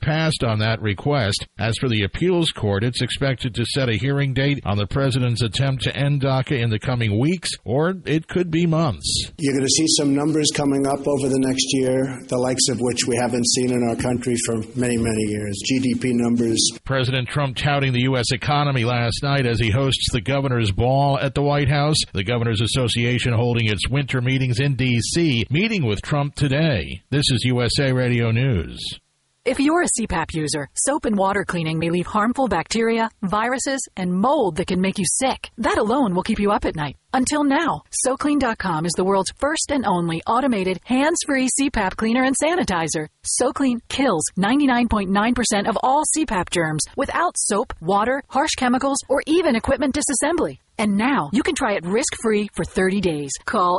passed on that request. As for the appeals court, it's expected to set a hearing date on the president's attempt to end DACA in the coming weeks, or it could be months. You're going to see some numbers coming up over the next year, the likes of which we haven't seen in our country for many, many years. GDP numbers. President Trump touting the U.S. economy last night as he hosts the Governor's Ball at the White House. The Governors Association holding its winter meetings in D.C., meeting with Trump today. This is USA Radio News. If you're a CPAP user, soap and water cleaning may leave harmful bacteria, viruses, and mold that can make you sick. That alone will keep you up at night. Until now, SoClean.com is the world's first and only automated, hands-free CPAP cleaner and sanitizer. SoClean kills 99.9% of all CPAP germs without soap, water, harsh chemicals, or even equipment disassembly. And now, you can try it risk-free for 30 days. Call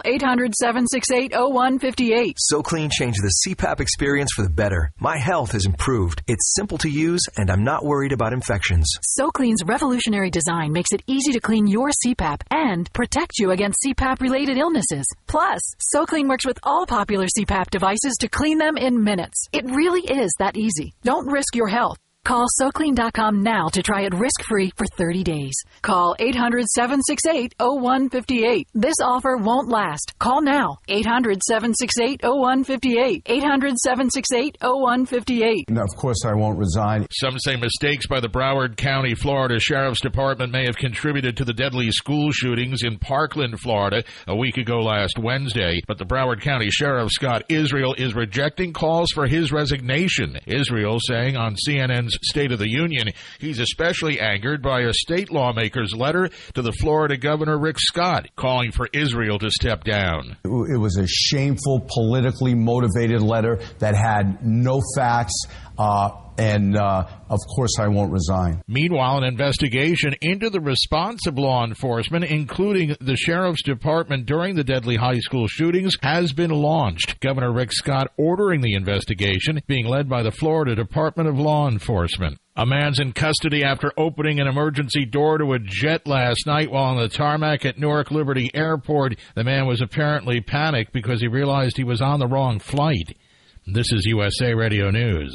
800-768-0158. SoClean changed the CPAP experience for the better. My health has improved. It's simple to use, and I'm not worried about infections. SoClean's revolutionary design makes it easy to clean your CPAP and protect you against CPAP-related illnesses. Plus, SoClean works with all popular CPAP devices to clean them in minutes. It really is that easy. Don't risk your health. Call SoClean.com now to try it risk-free for 30 days. Call 800-768-0158. This offer won't last. Call now. 800-768-0158. 800-768-0158. No, of course I won't resign. Some say mistakes by the Broward County, Florida Sheriff's Department may have contributed to the deadly school shootings in Parkland, Florida, a week ago last Wednesday. But the Broward County Sheriff, Scott Israel, is rejecting calls for his resignation. Israel saying on CNN's State of the Union, he's especially angered by a state lawmaker's letter to the Florida Governor Rick Scott calling for Israel to step down. It was a shameful, politically motivated letter that had no facts, and of course I won't resign. Meanwhile, an investigation into the response of law enforcement, including the Sheriff's Department during the deadly high school shootings, has been launched. Governor Rick Scott ordering the investigation, being led by the Florida Department of Law Enforcement. A man's in custody after opening an emergency door to a jet last night while on the tarmac at Newark Liberty Airport. The man was apparently panicked because he realized he was on the wrong flight. This is USA Radio News.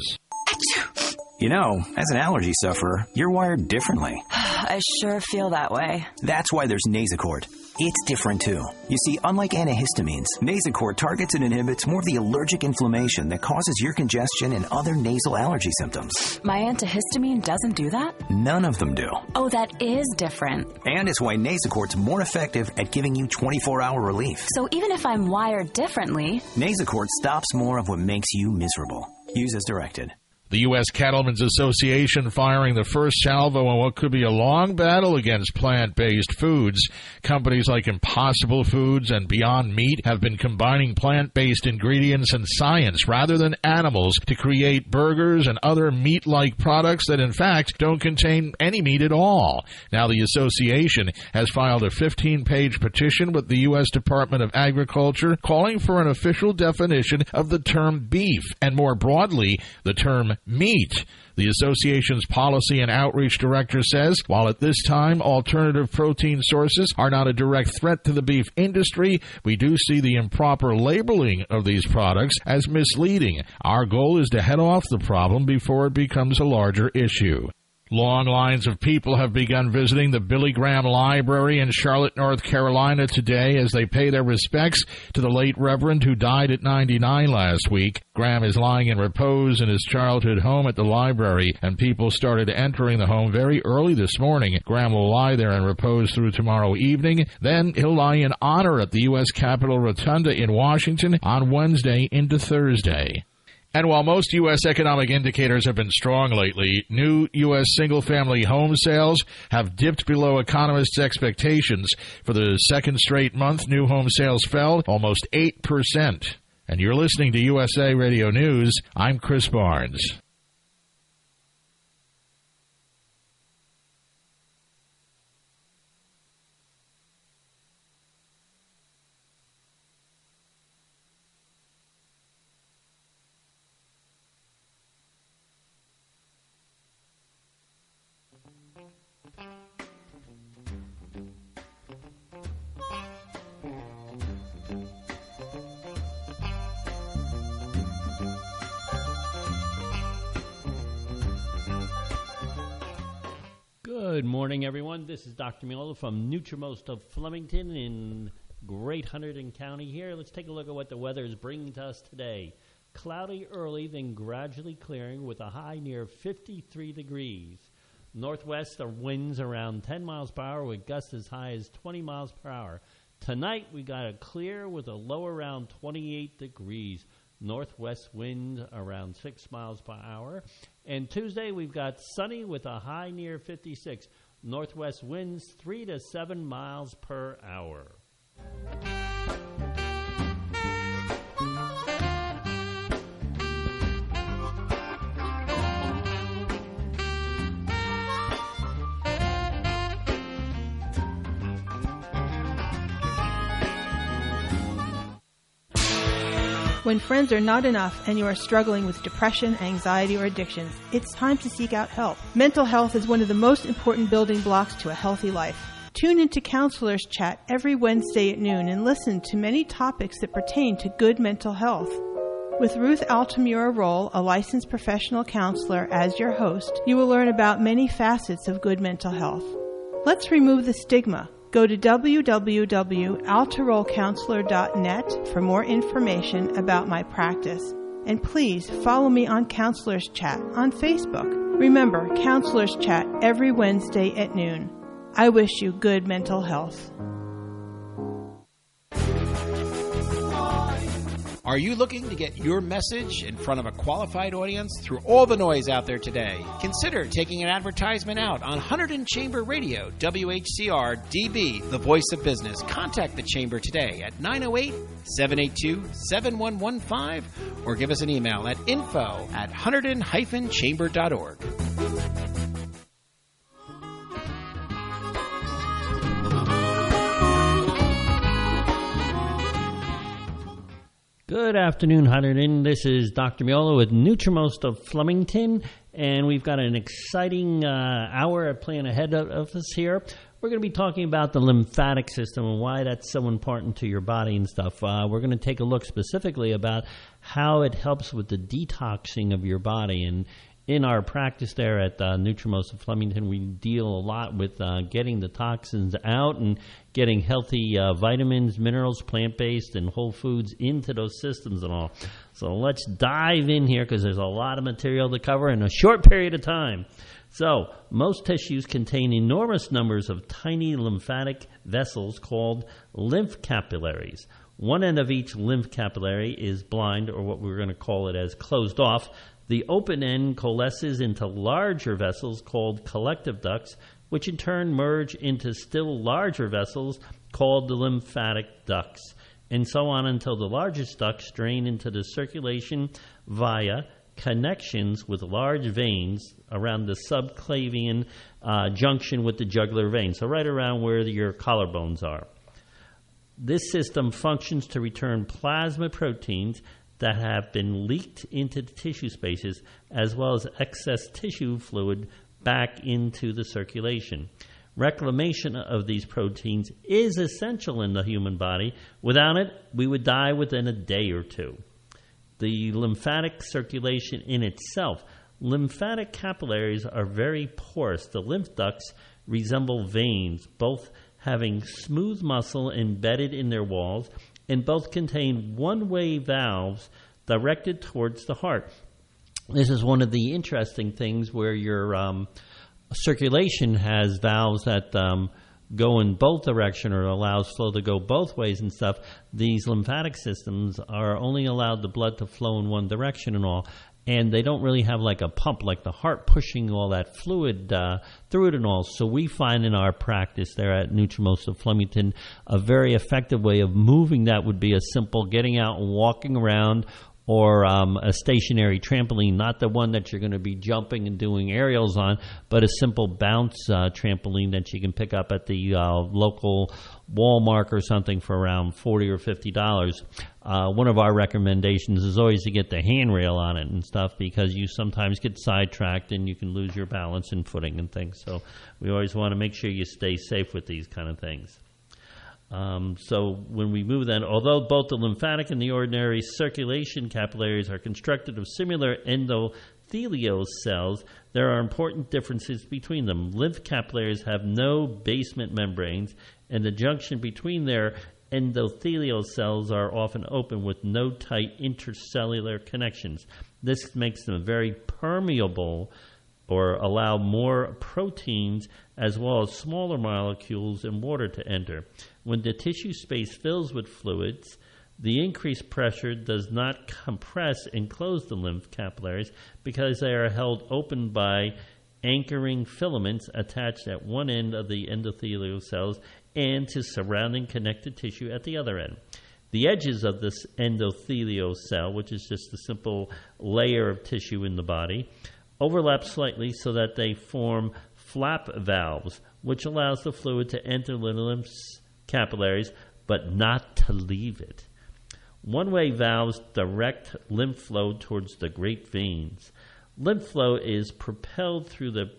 You know, as an allergy sufferer, you're wired differently. I sure feel that way. That's why there's Nasacort. It's different, too. You see, unlike antihistamines, Nasacort targets and inhibits more of the allergic inflammation that causes ear congestion and other nasal allergy symptoms. My antihistamine doesn't do that? None of them do. Oh, that is different. And it's why Nasacort's more effective at giving you 24-hour relief. So even if I'm wired differently, Nasacort stops more of what makes you miserable. Use as directed. The U.S. Cattlemen's Association firing the first salvo in what could be a long battle against plant-based foods. Companies like Impossible Foods and Beyond Meat have been combining plant-based ingredients and science rather than animals to create burgers and other meat-like products that, in fact, don't contain any meat at all. Now the association has filed a 15-page petition with the U.S. Department of Agriculture calling for an official definition of the term beef and, more broadly, the term meat. The association's policy and outreach director says, while at this time alternative protein sources are not a direct threat to the beef industry, we do see the improper labeling of these products as misleading. Our goal is to head off the problem before it becomes a larger issue. Long lines of people have begun visiting the Billy Graham Library in Charlotte, North Carolina today as they pay their respects to the late Reverend who died at 99 last week. Graham is lying in repose in his childhood home at the library, and people started entering the home very early this morning. Graham will lie there in repose through tomorrow evening. Then he'll lie in honor at the U.S. Capitol Rotunda in Washington on Wednesday into Thursday. And while most U.S. economic indicators have been strong lately, new U.S. single-family home sales have dipped below economists' expectations. For the second straight month, new home sales fell almost 8%. And you're listening to USA Radio News. I'm Chris Barnes. Good morning, everyone. This is Dr. Mueller from Nutrimost of Flemington in Great Hunterdon County here. Let's take a look at what the weather is bringing to us today. Cloudy early, then gradually clearing with a high near 53 degrees. Northwest winds around 10 miles per hour with gusts as high as 20 miles per hour. Tonight, we got a clear with a low around 28 degrees. Northwest wind around 6 miles per hour. And Tuesday, we've got sunny with a high near 56. Northwest winds 3 to 7 miles per hour. When friends are not enough and you are struggling with depression, anxiety, or addictions, it's time to seek out help. Mental health is one of the most important building blocks to a healthy life. Tune into Counselors Chat every Wednesday at noon and listen to many topics that pertain to good mental health. With Ruth Altamura Roll, a licensed professional counselor, as your host, you will learn about many facets of good mental health. Let's remove the stigma. Go to www.altarollcounselor.net for more information about my practice. And please follow me on Counselors Chat on Facebook. Remember, Counselors Chat every Wednesday at noon. I wish you good mental health. Are you looking to get your message in front of a qualified audience through all the noise out there today? Consider taking an advertisement out on Hunterdon Chamber Radio, WHCR DB, the voice of business. Contact the Chamber today at 908-782-7115 or give us an email at info@hunterdon-chamber.org. Good afternoon, Hunterdon. This is Dr. Mueller with Nutrimost of Flemington, and we've got an exciting hour playing ahead of us here. We're going to be talking about the lymphatic system and why that's so important to your body and stuff. We're going to take a look specifically about how it helps with the detoxing of your body. And in our practice there at Nutrimost of Flemington, we deal a lot with getting the toxins out and getting healthy vitamins, minerals, plant-based, and whole foods into those systems and all. So let's dive in here because there's a lot of material to cover in a short period of time. So most tissues contain enormous numbers of tiny lymphatic vessels called lymph capillaries. One end of each lymph capillary is blind, or what we're going to call it as closed off. The open end coalesces into larger vessels called collective ducts, which in turn merge into still larger vessels called the lymphatic ducts, and so on until the largest ducts drain into the circulation via connections with large veins around the subclavian junction with the jugular vein, so right around where your collarbones are. This system functions to return plasma proteins that have been leaked into the tissue spaces, as well as excess tissue fluid back into the circulation. Reclamation of these proteins is essential in the human body. Without it, we would die within a day or two. The lymphatic circulation in itself. Lymphatic capillaries are very porous. The lymph ducts resemble veins, both having smooth muscle embedded in their walls, and both contain one-way valves directed towards the heart. This is one of the interesting things where your circulation has valves that go in both directions or allows flow to go both ways and stuff. These lymphatic systems are only allowed the blood to flow in one direction and all, and they don't really have like a pump like the heart pushing all that fluid through it and all. So we find in our practice there at Nutrimost of Flemington a very effective way of moving that would be a simple getting out and walking around, or a stationary trampoline, not the one that you're going to be jumping and doing aerials on, but a simple bounce trampoline that you can pick up at the local Walmart or something for around $40 or $50. One of our recommendations is always to get the handrail on it and stuff, because you sometimes get sidetracked and you can lose your balance and footing and things. So we always want to make sure you stay safe with these kind of things. So when we move that, although both the lymphatic and the ordinary circulation capillaries are constructed of similar endothelial endothelial cells, there are important differences between them. Lymph capillaries have no basement membranes, and the junction between their endothelial cells are often open with no tight intercellular connections. This makes them very permeable or allow more proteins as well as smaller molecules and water to enter. When the tissue space fills with fluids, the increased pressure does not compress and close the lymph capillaries because they are held open by anchoring filaments attached at one end of the endothelial cells and to surrounding connective tissue at the other end. The edges of this endothelial cell, which is just a simple layer of tissue in the body, overlap slightly so that they form flap valves, which allows the fluid to enter the lymph capillaries but not to leave it. One-way valves direct lymph flow towards the great veins. Lymph flow is propelled through the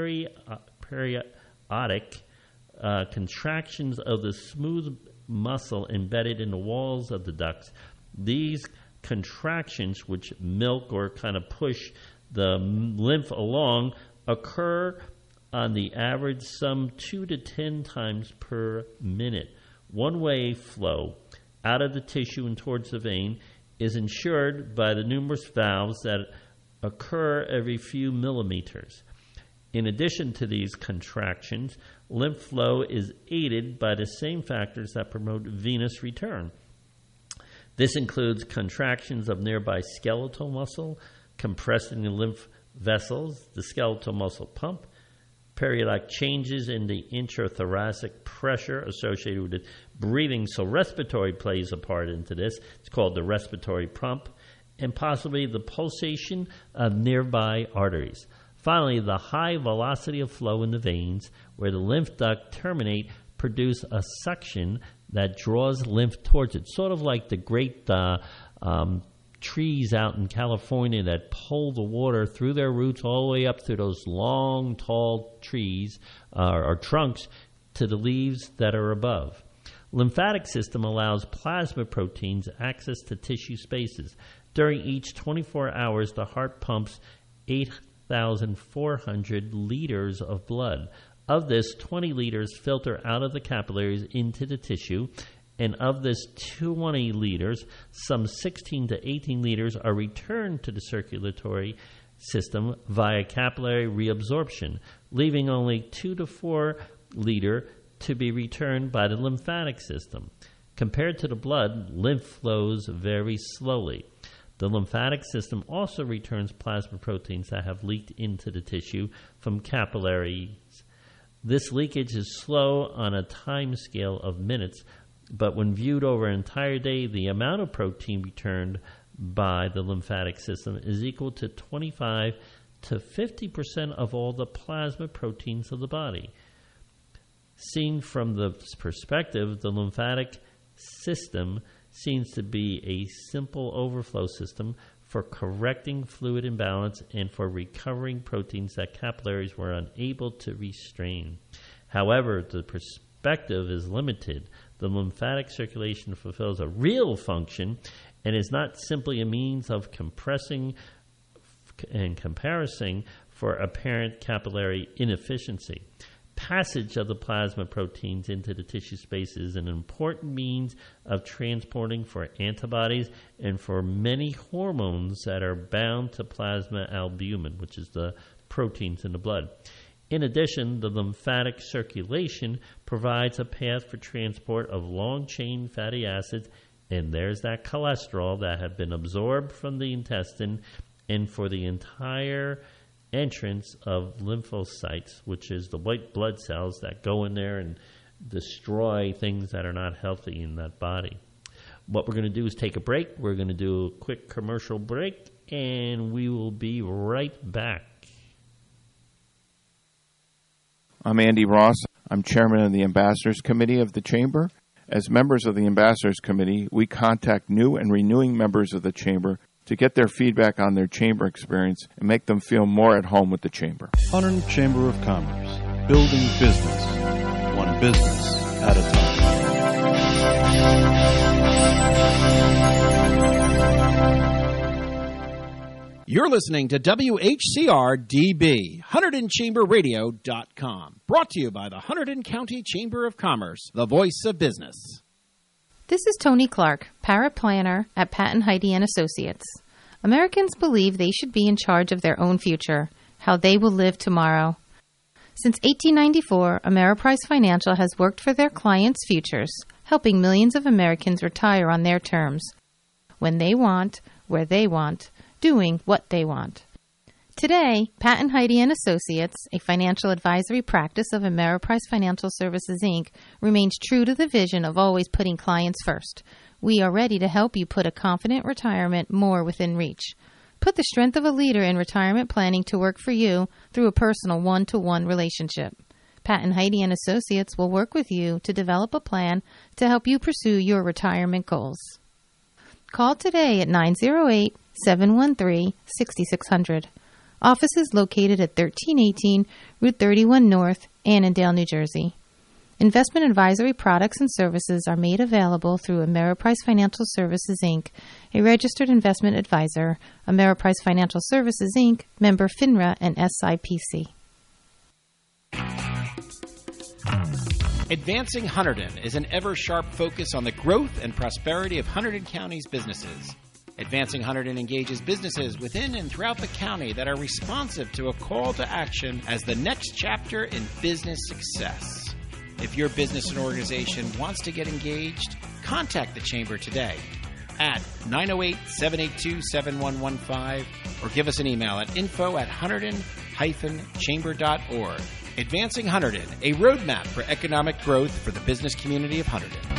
periodic contractions of the smooth muscle embedded in the walls of the ducts. These contractions, which milk or kind of push the lymph along, occur on the average some 2 to 10 times per minute. One-way flow out of the tissue and towards the vein is ensured by the numerous valves that occur every few millimeters. In addition to these contractions, lymph flow is aided by the same factors that promote venous return. This includes contractions of nearby skeletal muscle, compressing the lymph vessels, the skeletal muscle pump, periodic changes in the intrathoracic pressure associated with breathing, so respiratory plays a part into this. It's called the respiratory pump, and possibly the pulsation of nearby arteries. Finally, the high velocity of flow in the veins, where the lymph duct terminate, produce a suction that draws lymph towards it, sort of like the great trees out in California that pull the water through their roots all the way up through those long, tall trees or trunks to the leaves that are above. Lymphatic system allows plasma proteins access to tissue spaces. During each 24 hours, the heart pumps 8,400 liters of blood. Of this, 20 liters filter out of the capillaries into the tissue, and of this 20 liters, some 16 to 18 liters are returned to the circulatory system via capillary reabsorption, leaving only 2 to 4 liter to be returned by the lymphatic system. Compared to the blood, lymph flows very slowly. The lymphatic system also returns plasma proteins that have leaked into the tissue from capillaries. This leakage is slow on a time scale of minutes, but when viewed over an entire day, the amount of protein returned by the lymphatic system is equal to 25 to 50% of all the plasma proteins of the body. Seen from the perspective, the lymphatic system seems to be a simple overflow system for correcting fluid imbalance and for recovering proteins that capillaries were unable to restrain. However, the perspective is limited. The lymphatic circulation fulfills a real function and is not simply a means of compressing and comparing for apparent capillary inefficiency. Passage of the plasma proteins into the tissue space is an important means of transporting for antibodies and for many hormones that are bound to plasma albumin, which is the proteins in the blood. In addition, the lymphatic circulation provides a path for transport of long-chain fatty acids, and there's that cholesterol that have been absorbed from the intestine, and for the entire entrance of lymphocytes, which is the white blood cells that go in there and destroy things that are not healthy in that body. What we're going to do is take a break. We're going to do a quick commercial break, and we will be right back. I'm Andy Ross. I'm chairman of the Ambassadors Committee of the Chamber. As members of the Ambassadors Committee, we contact new and renewing members of the Chamber to get their feedback on their Chamber experience and make them feel more at home with the Chamber. Hunterdon Chamber of Commerce, building business, one business at a time. You're listening to WHCR-DB, HunterdonChamberRadio.com. Brought to you by the Hunterdon County Chamber of Commerce, the voice of business. This is Tony Clark, paraplanner at Pat and Heidi and Associates. Americans believe they should be in charge of their own future, how they will live tomorrow. Since 1894, Ameriprise Financial has worked for their clients' futures, helping millions of Americans retire on their terms, when they want, where they want, doing what they want. Today, Pat and Heidi and Associates, a financial advisory practice of Ameriprise Financial Services, Inc., remains true to the vision of always putting clients first. We are ready to help you put a confident retirement more within reach. Put the strength of a leader in retirement planning to work for you through a personal one-to-one relationship. Pat and Heidi and Associates will work with you to develop a plan to help you pursue your retirement goals. Call today at 908-713-6600. Office is located at 1318 Route 31 North, Annandale, New Jersey. Investment advisory products and services are made available through Ameriprise Financial Services, Inc., a registered investment advisor, Ameriprise Financial Services, Inc., member FINRA and SIPC. Advancing Hunterdon is an ever-sharp focus on the growth and prosperity of Hunterdon County's businesses. Advancing Hunterdon engages businesses within and throughout the county that are responsive to a call to action as the next chapter in business success. If your business and organization wants to get engaged, contact the Chamber today at 908-782-7115 or give us an email at info@hunterdon-chamber.org. Advancing Hunterdon, a roadmap for economic growth for the business community of Hunterdon.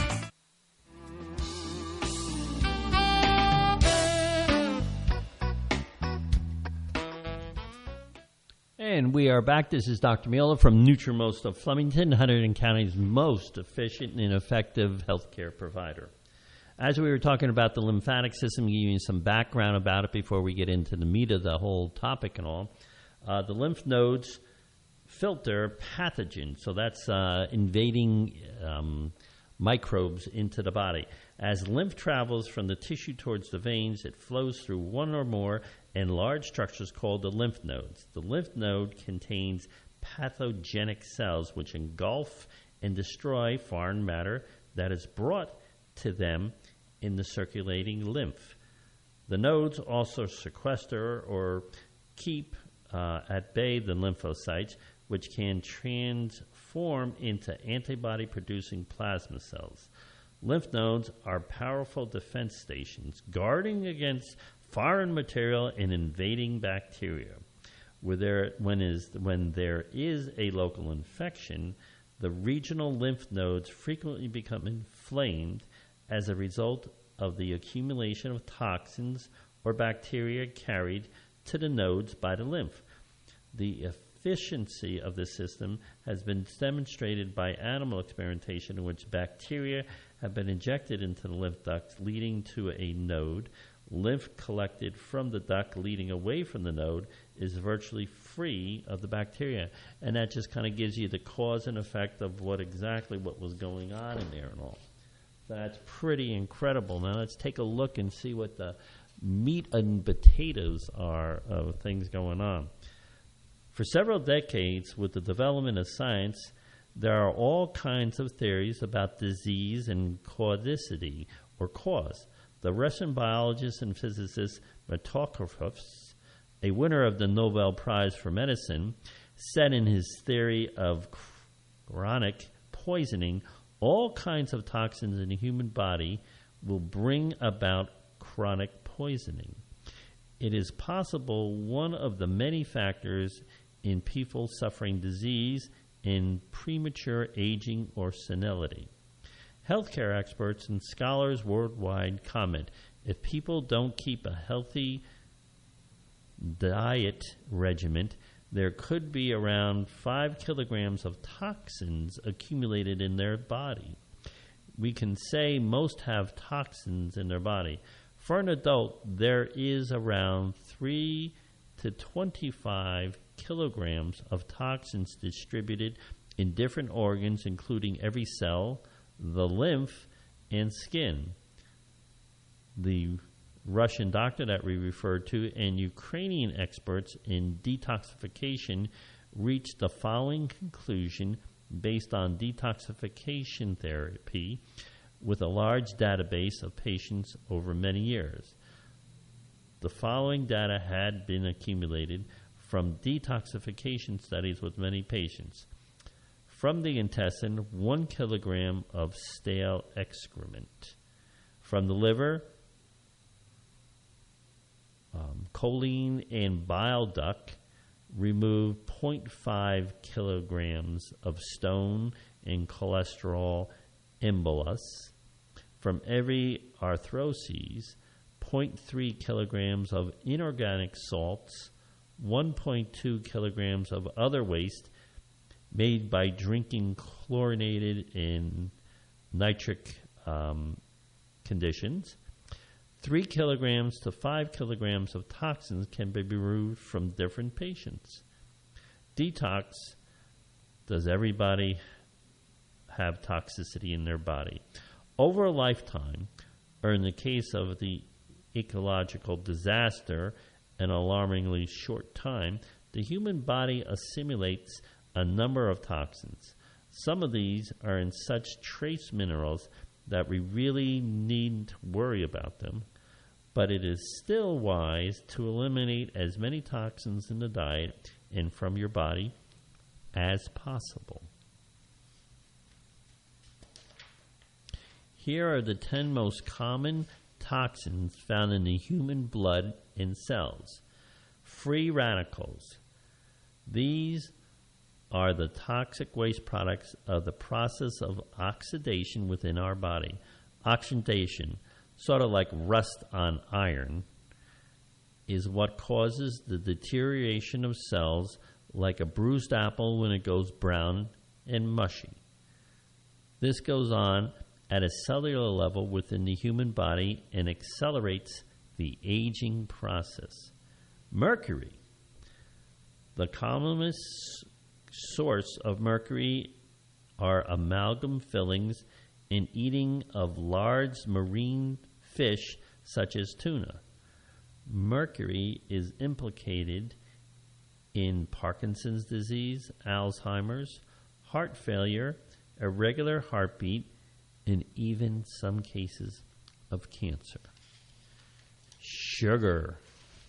And we are back. This is Dr. Miola from Nutrimost of Flemington, Hunterdon County's most efficient and effective healthcare provider. As we were talking about the lymphatic system, giving you some background about it before we get into the meat of the whole topic and all, the lymph nodes filter pathogens, so that's invading microbes into the body. As lymph travels from the tissue towards the veins, it flows through one or more enlarged structures called the lymph nodes. The lymph node contains pathogenic cells which engulf and destroy foreign matter that is brought to them in the circulating lymph. The nodes also sequester or keep at bay the lymphocytes, which can transform into antibody-producing plasma cells. Lymph nodes are powerful defense stations guarding against foreign material and invading bacteria. When there is a local infection, the regional lymph nodes frequently become inflamed as a result of the accumulation of toxins or bacteria carried to the nodes by the lymph. The efficiency of this system has been demonstrated by animal experimentation in which bacteria have been injected into the lymph ducts leading to a node. Lymph collected from the duct leading away from the node is virtually free of the bacteria. And that just kind of gives you the cause and effect of what was going on in there and all. That's pretty incredible. Now let's take a look and see what the meat and potatoes are of things going on. For several decades, with the development of science, there are all kinds of theories about disease and causicity, or cause. The Russian biologist and physicist Metokrov, a winner of the Nobel Prize for Medicine, said in his theory of chronic poisoning, all kinds of toxins in the human body will bring about chronic poisoning. It is possible one of the many factors in people suffering disease in premature aging or senility. Healthcare experts and scholars worldwide comment, if people don't keep a healthy diet regimen, there could be around 5 kilograms of toxins accumulated in their body. We can say most have toxins in their body. For an adult, there is around 3 to 25 kilograms of toxins distributed in different organs, including every cell, the lymph, and skin. The Russian doctor that we referred to and Ukrainian experts in detoxification reached the following conclusion based on detoxification therapy with a large database of patients over many years. The following data had been accumulated from detoxification studies with many patients. From the intestine, 1 kilogram of stale excrement. From the liver, choline and bile duct removed 0.5 kilograms of stone and cholesterol embolus. From every arthroses, 0.3 kilograms of inorganic salts, 1.2 kilograms of other waste made by drinking chlorinated and nitric conditions. 3 kilograms to 5 kilograms of toxins can be removed from different patients. Detox, does everybody have toxicity in their body? Over a lifetime, or in the case of the ecological disaster, an alarmingly short time, the human body assimilates a number of toxins. Some of these are in such trace minerals that we really needn't worry about them, but it is still wise to eliminate as many toxins in the diet and from your body as possible. Here are the 10 most common toxins found in the human blood and cells. Free radicals. These are the toxic waste products of the process of oxidation within our body. Oxidation, sort of like rust on iron, is what causes the deterioration of cells like a bruised apple when it goes brown and mushy. This goes on at a cellular level within the human body and accelerates the aging process. Mercury. The commonest source of mercury are amalgam fillings in eating of large marine fish such as tuna. Mercury is implicated in Parkinson's disease, Alzheimer's, heart failure, irregular heartbeat, and even some cases of cancer. Sugar.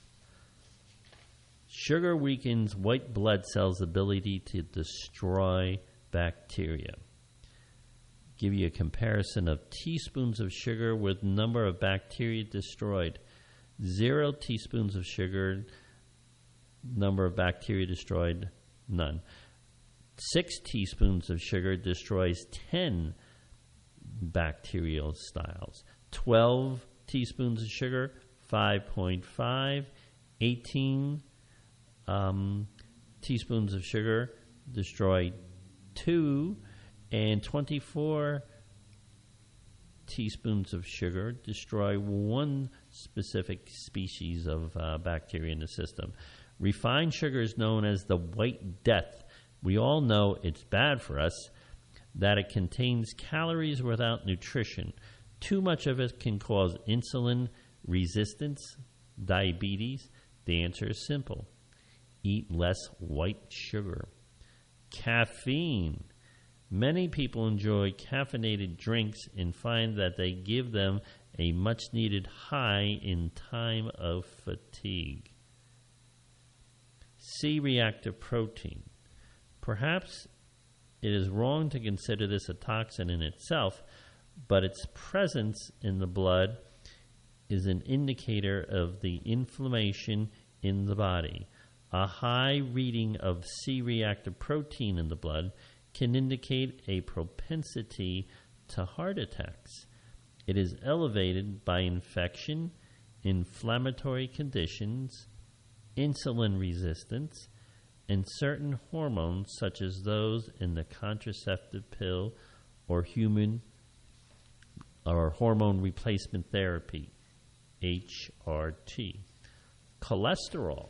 Sugar weakens white blood cells' ability to destroy bacteria. Give you a comparison of teaspoons of sugar with number of bacteria destroyed. 0 teaspoons of sugar, number of bacteria destroyed, none. 6 teaspoons of sugar destroys 10 bacterial styles. 12 teaspoons of sugar, 5.5. 18 teaspoons of sugar destroy 2, and 24 teaspoons of sugar destroy 1 specific species of bacteria in the system. Refined sugar is known as the white death. We all know it's bad for us, that it contains calories without nutrition. Too much of it can cause insulin resistance, diabetes. The answer is simple. Eat less white sugar. Caffeine. Many people enjoy caffeinated drinks and find that they give them a much-needed high in time of fatigue. C-reactive protein. Perhaps it is wrong to consider this a toxin in itself, but its presence in the blood is an indicator of the inflammation in the body. A high reading of C-reactive protein in the blood can indicate a propensity to heart attacks. It is elevated by infection, inflammatory conditions, insulin resistance, and certain hormones such as those in the contraceptive pill or hormone replacement therapy, HRT. Cholesterol.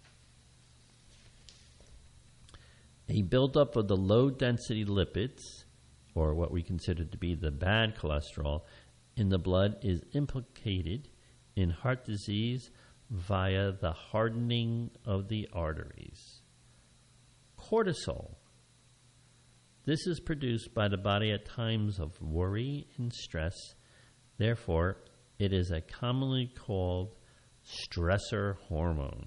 A buildup of the low-density lipids, or what we consider to be the bad cholesterol, in the blood is implicated in heart disease via the hardening of the arteries. Cortisol. This is produced by the body at times of worry and stress. Therefore, it is a commonly called stressor hormone.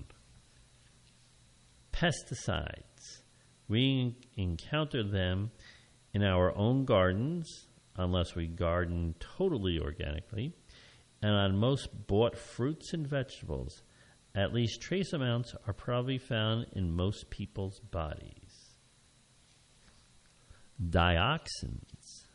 Pesticides. We encounter them in our own gardens, unless we garden totally organically, and on most bought fruits and vegetables. At least trace amounts are probably found in most people's bodies. Dioxins.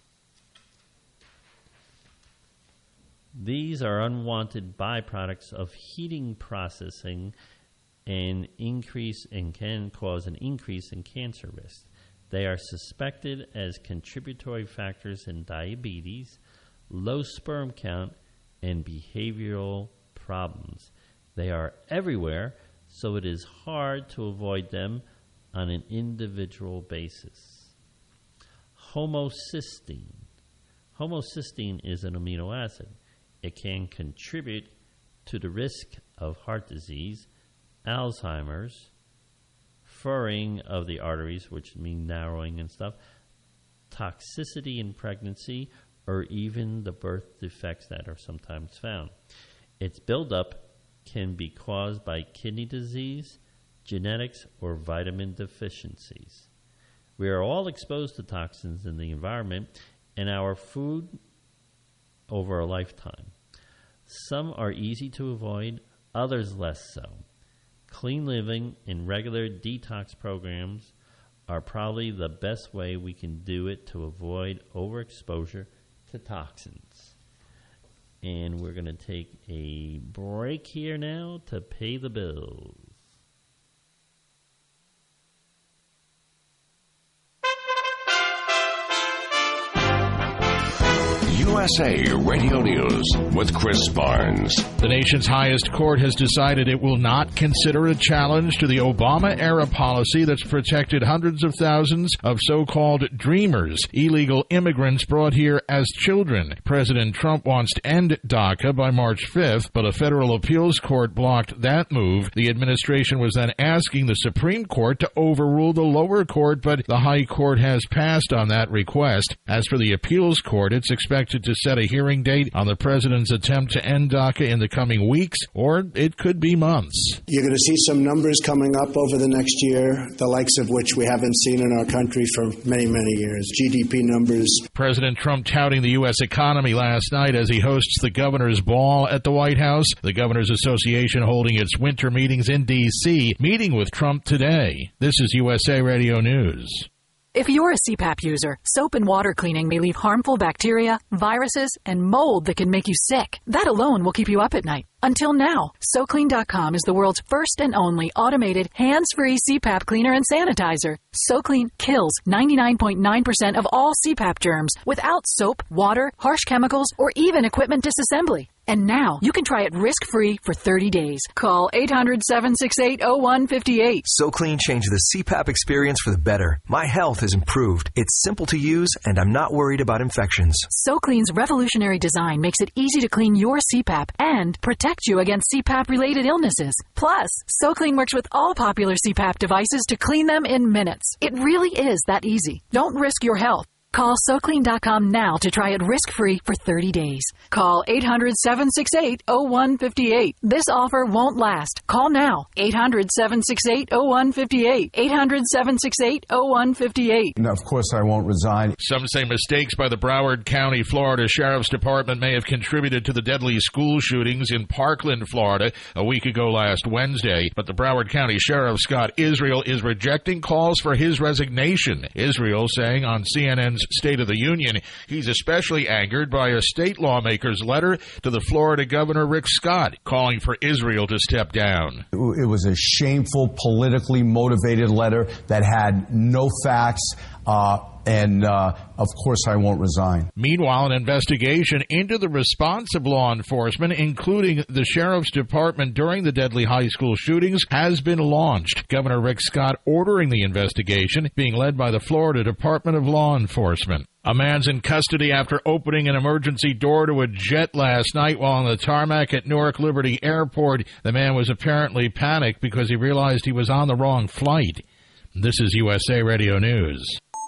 These are unwanted byproducts of heating processing and can cause an increase in cancer risk. They are suspected as contributory factors in diabetes, low sperm count, and behavioral problems. They are everywhere, so it is hard to avoid them on an individual basis. Homocysteine. Homocysteine is an amino acid. It can contribute to the risk of heart disease, Alzheimer's, furring of the arteries, which mean narrowing and stuff, toxicity in pregnancy, or even the birth defects that are sometimes found. Its buildup can be caused by kidney disease, genetics, or vitamin deficiencies. We are all exposed to toxins in the environment and our food over a lifetime. Some are easy to avoid, others less so. Clean living and regular detox programs are probably the best way we can do it to avoid overexposure to toxins. And we're going to take a break here now to pay the bills. USA Radio News with Chris Barnes. The nation's highest court has decided it will not consider a challenge to the Obama-era policy that's protected hundreds of thousands of so-called dreamers, illegal immigrants brought here as children. President Trump wants to end DACA by March 5th, but a federal appeals court blocked that move. The administration was then asking the Supreme Court to overrule the lower court, but the high court has passed on that request. As for the appeals court, it's expected to set a hearing date on the president's attempt to end DACA in the coming weeks, or it could be months. You're going to see some numbers coming up over the next year, the likes of which we haven't seen in our country for many, many years. GDP numbers. President Trump touting the U.S. economy last night as he hosts the Governor's Ball at the White House. The Governors Association holding its winter meetings in D.C., meeting with Trump today. This is USA Radio News. If you're a CPAP user, soap and water cleaning may leave harmful bacteria, viruses, and mold that can make you sick. That alone will keep you up at night. Until now, SoClean.com is the world's first and only automated, hands-free CPAP cleaner and sanitizer. SoClean kills 99.9% of all CPAP germs without soap, water, harsh chemicals, or even equipment disassembly. And now, you can try it risk-free for 30 days. Call 800-768-0158. SoClean changed the CPAP experience for the better. My health has improved. It's simple to use, and I'm not worried about infections. SoClean's revolutionary design makes it easy to clean your CPAP and protect you against CPAP-related illnesses. Plus, SoClean works with all popular CPAP devices to clean them in minutes. It really is that easy. Don't risk your health. Call SoClean.com now to try it risk-free for 30 days. Call 800-768-0158. This offer won't last. Call now. 800-768-0158. 800-768-0158. And of course, I won't resign. Some say mistakes by the Broward County, Florida Sheriff's Department may have contributed to the deadly school shootings in Parkland, Florida, a week ago last Wednesday. But the Broward County Sheriff, Scott Israel, is rejecting calls for his resignation. Israel saying on CNN's State of the Union, he's especially angered by a state lawmaker's letter to the Florida Governor Rick Scott calling for Israel to step down. It was a shameful, politically motivated letter that had no facts, and of course I won't resign. Meanwhile, an investigation into the response of law enforcement, including the Sheriff's Department during the deadly high school shootings, has been launched. Governor Rick Scott ordering the investigation, being led by the Florida Department of Law Enforcement. A man's in custody after opening an emergency door to a jet last night while on the tarmac at Newark Liberty Airport. The man was apparently panicked because he realized he was on the wrong flight. This is USA Radio News.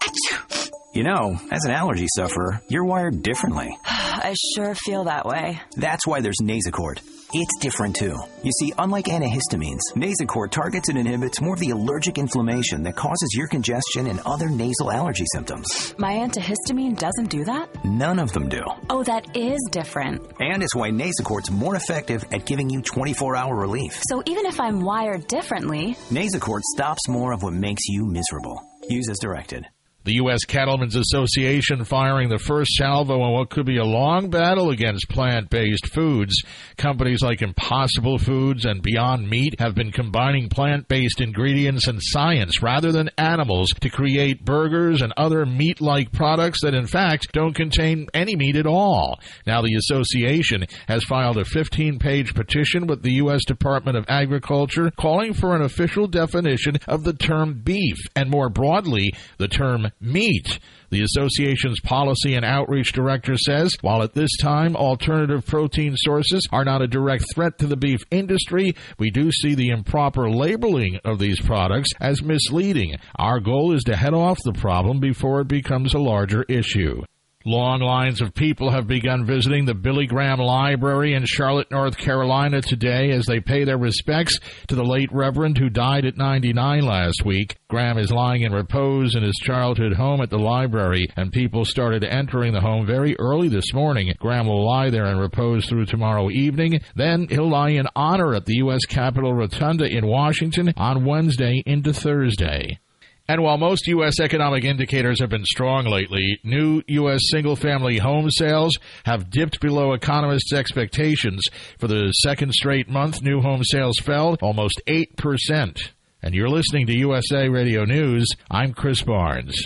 You know, as an allergy sufferer, you're wired differently. I sure feel that way. That's why there's Nasacort. It's different, too. You see, unlike antihistamines, Nasacort targets and inhibits more of the allergic inflammation that causes ear congestion and other nasal allergy symptoms. My antihistamine doesn't do that? None of them do. Oh, that is different. And it's why Nasacort's more effective at giving you 24-hour relief. So even if I'm wired differently, Nasacort stops more of what makes you miserable. Use as directed. The U.S. Cattlemen's Association firing the first salvo in what could be a long battle against plant-based foods. Companies like Impossible Foods and Beyond Meat have been combining plant-based ingredients and science rather than animals to create burgers and other meat-like products that, in fact, don't contain any meat at all. Now the association has filed a 15-page petition with the U.S. Department of Agriculture calling for an official definition of the term beef and, more broadly, the term meat. The association's policy and outreach director says, while at this time alternative protein sources are not a direct threat to the beef industry, we do see the improper labeling of these products as misleading. Our goal is to head off the problem before it becomes a larger issue. Long lines of people have begun visiting the Billy Graham Library in Charlotte, North Carolina today as they pay their respects to the late Reverend who died at 99 last week. Graham is lying in repose in his childhood home at the library, and people started entering the home very early this morning. Graham will lie there in repose through tomorrow evening. Then he'll lie in honor at the U.S. Capitol Rotunda in Washington on Wednesday into Thursday. And while most U.S. economic indicators have been strong lately, new U.S. single-family home sales have dipped below economists' expectations. For the second straight month, new home sales fell almost 8%. And you're listening to USA Radio News. I'm Chris Barnes.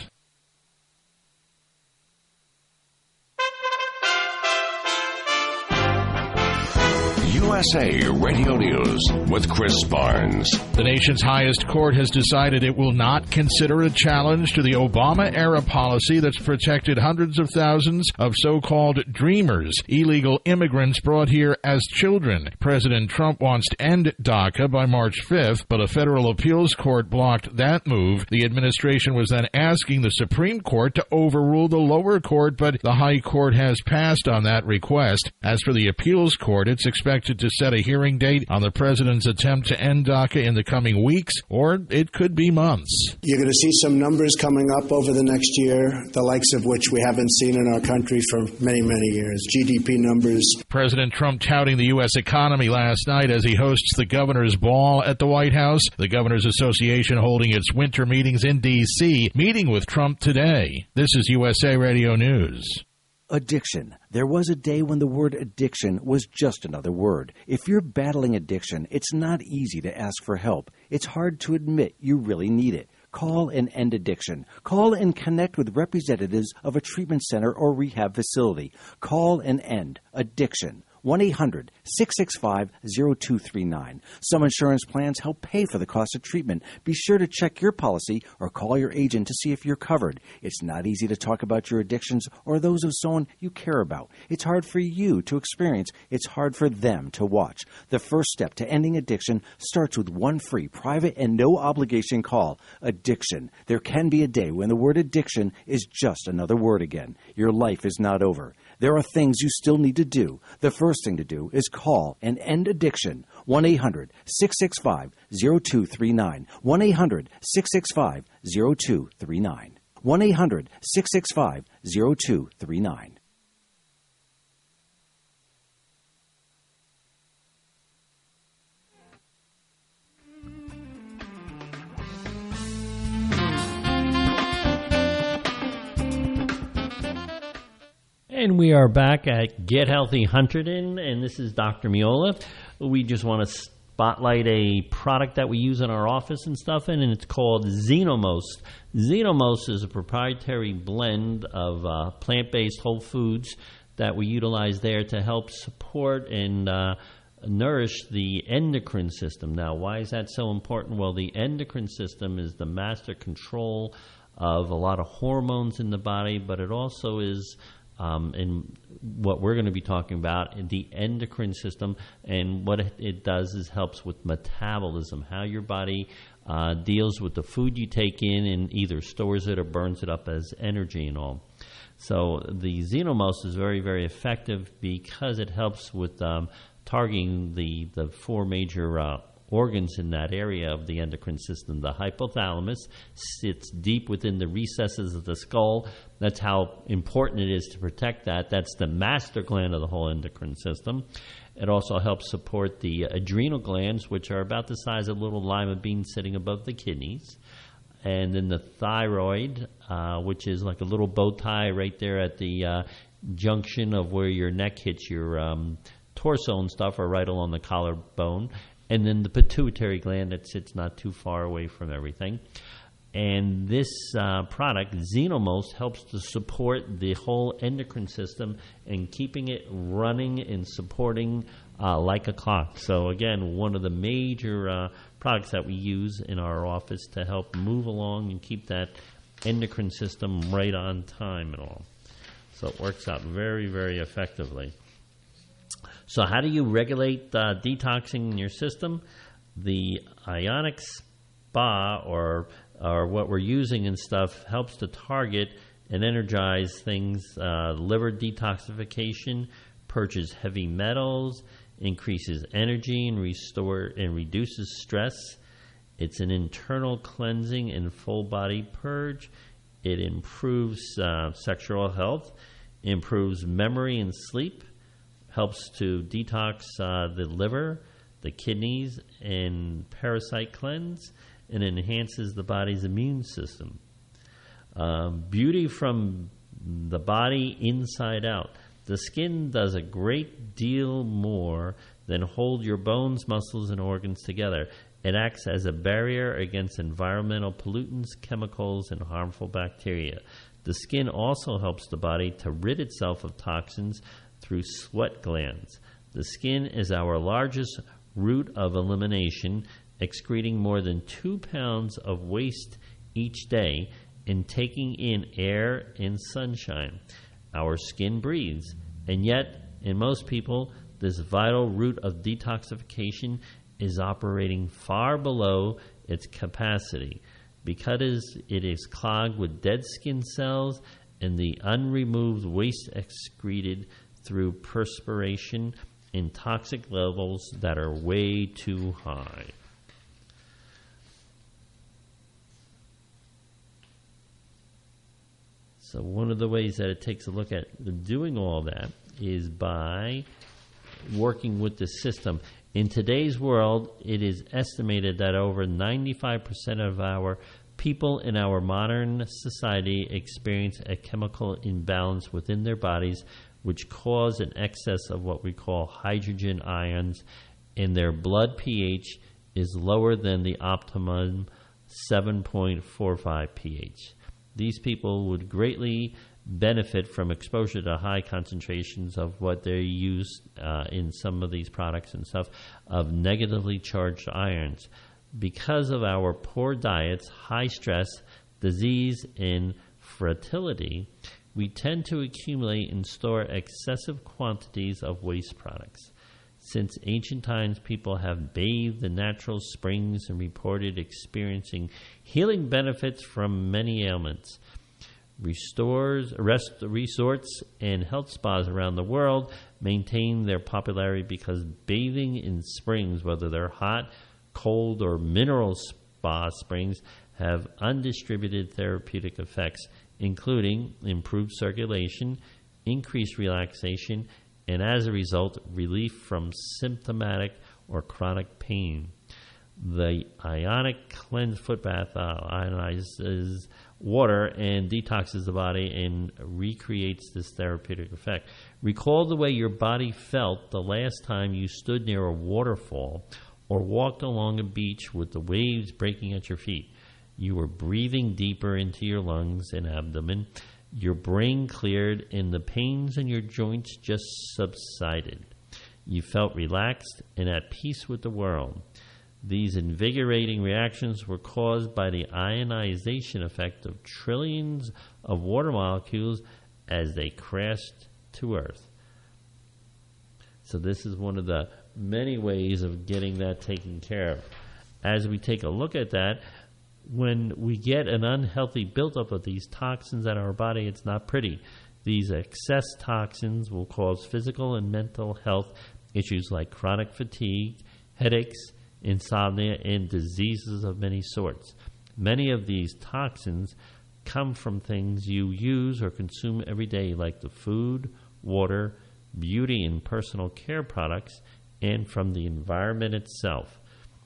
USA Radio News with Chris Barnes. The nation's highest court has decided it will not consider a challenge to the Obama-era policy that's protected hundreds of thousands of so-called dreamers, illegal immigrants brought here as children. President Trump wants to end DACA by March 5th, but a federal appeals court blocked that move. The administration was then asking the Supreme Court to overrule the lower court, but the high court has passed on that request. As for the appeals court, it's expected to set a hearing date on the president's attempt to end DACA in the coming weeks, or it could be months. You're going to see some numbers coming up over the next year, the likes of which we haven't seen in our country for many, many years. GDP numbers. President Trump touting the U.S. economy last night as he hosts the Governor's Ball at the White House. The Governors Association holding its winter meetings in D.C., meeting with Trump today. This is USA Radio News. Addiction. There was a day when the word addiction was just another word. If you're battling addiction, it's not easy to ask for help. It's hard to admit you really need it. Call and end addiction. Call and connect with representatives of a treatment center or rehab facility. Call and end addiction. 1-800-665-0239. Some insurance plans help pay for the cost of treatment. Be sure to check your policy or call your agent to see if you're covered. It's not easy to talk about your addictions or those of someone you care about. It's hard for you to experience. It's hard for them to watch. The first step to ending addiction starts with one free, private, and no-obligation call. Addiction. There can be a day when the word addiction is just another word again. Your life is not over. There are things you still need to do. The first thing to do is call and end addiction. 1-800-665-0239. 1-800-665-0239. 1-800-665-0239. And we are back at Get Healthy Hunterdon, and this is Dr. Miola. We just want to spotlight a product that we use in our office and stuff and it's called Xenomos. Xenomos is a proprietary blend of plant-based whole foods that we utilize there to help support and nourish the endocrine system. Now, why is that so important? Well, the endocrine system is the master control of a lot of hormones in the body, but it also is, in what we're going to be talking about, the endocrine system, and what it does is helps with metabolism, how your body deals with the food you take in and either stores it or burns it up as energy and all. So the Xenomos is very, very effective because it helps with targeting the four major organs in that area of the endocrine system. The hypothalamus sits deep within the recesses of the skull. That's how important it is to protect that. That's the master gland of the whole endocrine system. It also helps support the adrenal glands, which are about the size of little lima beans sitting above the kidneys. And then the thyroid, which is like a little bow tie right there at the junction of where your neck hits your torso and stuff, or right along the collarbone. And then the pituitary gland that sits not too far away from everything. And this product, Xenomos, helps to support the whole endocrine system and keeping it running and supporting like a clock. So again, one of the major products that we use in our office to help move along and keep that endocrine system right on time and all. So it works out very, very effectively. So how do you regulate detoxing in your system? The Ionic Spa, or what we're using and stuff, helps to target and energize things, liver detoxification, purges heavy metals, increases energy and reduces stress. It's an internal cleansing and full body purge. It improves sexual health, improves memory and sleep, helps to detox the liver, the kidneys, and parasite cleanse, and enhances the body's immune system. Beauty from the body inside out. The skin does a great deal more than hold your bones, muscles, and organs together. It acts as a barrier against environmental pollutants, chemicals, and harmful bacteria. The skin also helps the body to rid itself of toxins through sweat glands. The skin is our largest route of elimination, excreting more than 2 pounds of waste each day and taking in air and sunshine. Our skin breathes, and yet, in most people, this vital route of detoxification is operating far below its capacity because it is clogged with dead skin cells and the unremoved waste excreted through perspiration in toxic levels that are way too high. So one of the ways that it takes a look at doing all that is by working with the system. In today's world, it is estimated that over 95% of our people in our modern society experience a chemical imbalance within their bodies, which cause an excess of what we call hydrogen ions, and their blood pH is lower than the optimum 7.45 pH. These people would greatly benefit from exposure to high concentrations of what they use in some of these products and stuff of negatively charged ions. Because of our poor diets, high stress, disease, and fertility, we tend to accumulate and store excessive quantities of waste products. Since ancient times, people have bathed in natural springs and reported experiencing healing benefits from many ailments. Resorts and health spas around the world maintain their popularity because bathing in springs, whether they're hot, cold, or mineral spa springs, have undistributed therapeutic effects, including improved circulation, increased relaxation, and as a result, relief from symptomatic or chronic pain. The Ionic Cleanse Foot Bath ionizes water and detoxes the body and recreates this therapeutic effect. Recall the way your body felt the last time you stood near a waterfall or walked along a beach with the waves breaking at your feet. You were breathing deeper into your lungs and abdomen. Your brain cleared and the pains in your joints just subsided. You felt relaxed and at peace with the world. These invigorating reactions were caused by the ionization effect of trillions of water molecules as they crashed to Earth. So this is one of the many ways of getting that taken care of. As we take a look at that, when we get an unhealthy buildup of these toxins in our body, it's not pretty. These excess toxins will cause physical and mental health issues like chronic fatigue, headaches, insomnia, and diseases of many sorts. Many of these toxins come from things you use or consume every day, like the food, water, beauty and personal care products, and from the environment itself.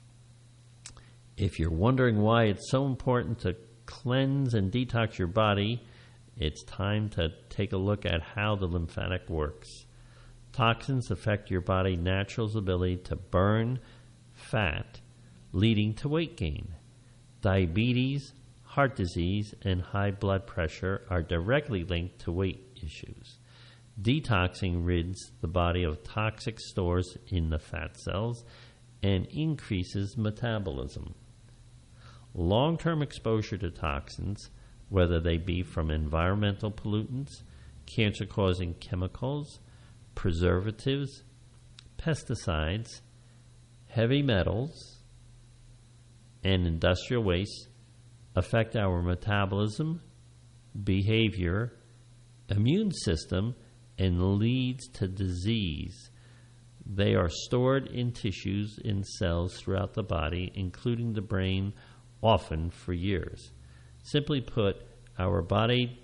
If you're wondering why it's so important to cleanse and detox your body, it's time to take a look at how the lymphatic works. Toxins affect your body's natural ability to burn fat, leading to weight gain. Diabetes, heart disease, and high blood pressure are directly linked to weight issues. Detoxing rids the body of toxic stores in the fat cells and increases metabolism. Long-term exposure to toxins, whether they be from environmental pollutants, cancer-causing chemicals, preservatives, pesticides, heavy metals, and industrial waste, affect our metabolism, behavior, immune system, and leads to disease. They are stored in tissues and cells throughout the body, including the brain, often for years. Simply put, our bodies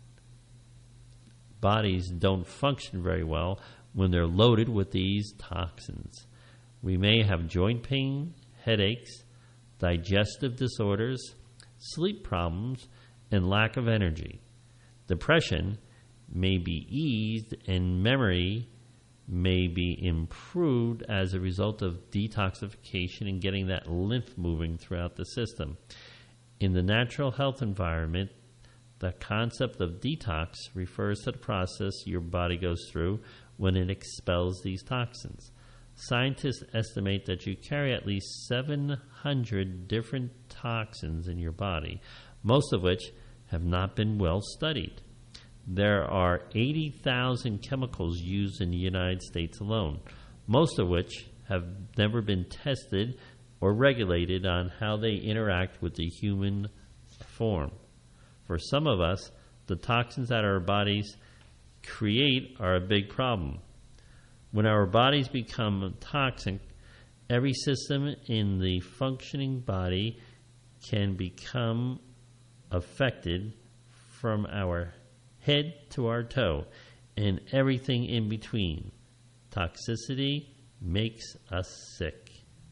don't function very well when they're loaded with these toxins. We may have joint pain, headaches, digestive disorders, sleep problems, and lack of energy. Depression may be eased and memory may be improved as a result of detoxification and getting that lymph moving throughout the system. In the natural health environment, the concept of detox refers to the process your body goes through when it expels these toxins. Scientists estimate that you carry at least 700 different toxins in your body, most of which have not been well studied. There are 80,000 chemicals used in the United States alone, most of which have never been tested or regulated on how they interact with the human form. For some of us, the toxins that our bodies create are a big problem. When our bodies become toxic, every system in the functioning body can become affected from our head to our toe and everything in between. Toxicity makes us sick.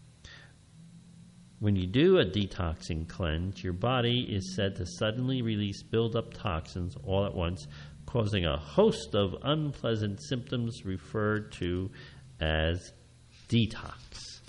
When you do a detoxing cleanse, your body is said to suddenly release build-up toxins all at once, causing a host of unpleasant symptoms referred to as detox.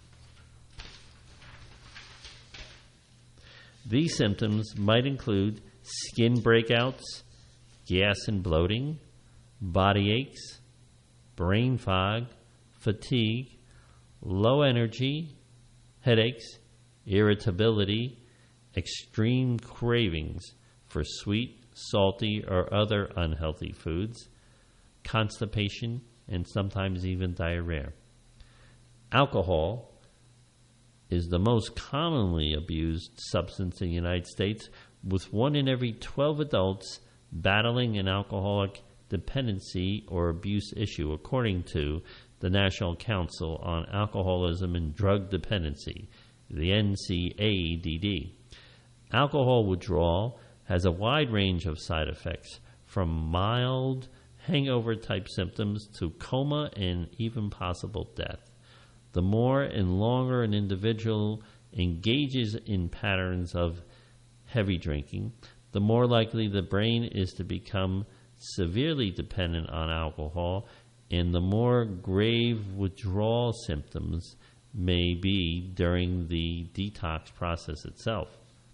These symptoms might include skin breakouts, gas and bloating, body aches, brain fog, fatigue, low energy, headaches, irritability, extreme cravings for sweet, salty, or other unhealthy foods, constipation, and sometimes even diarrhea. Alcohol is the most commonly abused substance in the United States, with 1 in every 12 adults battling an alcoholic dependency or abuse issue, according to the National Council on Alcoholism and Drug Dependency, the NCADD. Alcohol withdrawal has a wide range of side effects, from mild hangover-type symptoms to coma and even possible death. The more and longer an individual engages in patterns of heavy drinking, the more likely the brain is to become severely dependent on alcohol, and the more grave withdrawal symptoms may be during the detox process itself.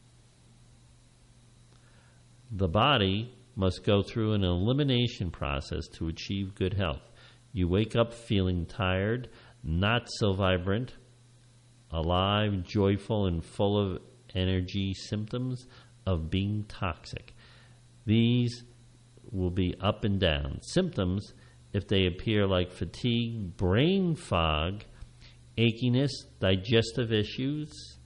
The body must go through an elimination process to achieve good health. You wake up feeling tired, not so vibrant, alive, joyful, and full of energy, symptoms of being toxic. These will be up and down. Symptoms, if they appear like fatigue, brain fog, achiness, digestive issues,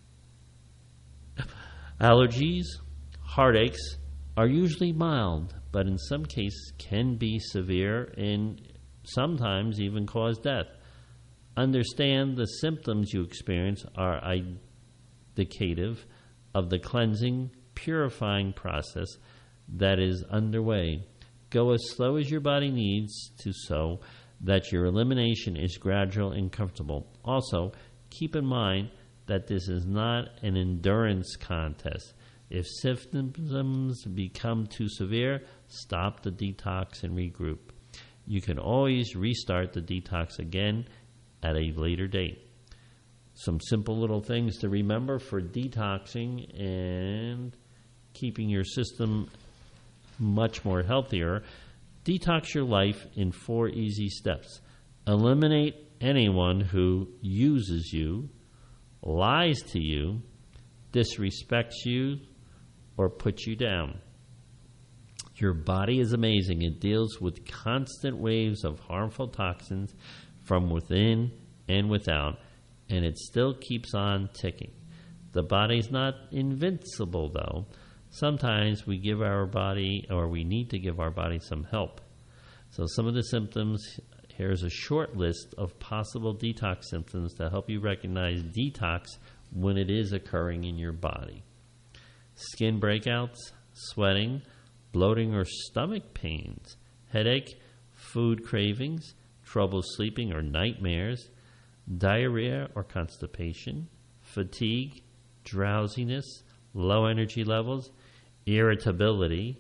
allergies, heartaches, are usually mild, but in some cases can be severe and sometimes even cause death. Understand the symptoms you experience are indicative of the cleansing, purifying process that is underway. Go as slow as your body needs to so that your elimination is gradual and comfortable. Also, keep in mind that this is not an endurance contest. If symptoms become too severe, stop the detox and regroup. You can always restart the detox again at a later date. Some simple little things to remember for detoxing and keeping your system much more healthier. Detox your life in 4 easy steps. Eliminate anyone who uses you, lies to you, disrespects you, or puts you down. Your body is amazing. It deals with constant waves of harmful toxins from within and without, and it still keeps on ticking. The body's not invincible, though. Sometimes we give our body, or we need to give our body some help. So some of the symptoms, here's a short list of possible detox symptoms to help you recognize detox when it is occurring in your body. Skin breakouts, sweating, bloating or stomach pains, headache, food cravings, trouble sleeping or nightmares, diarrhea or constipation, fatigue, drowsiness, low energy levels, irritability,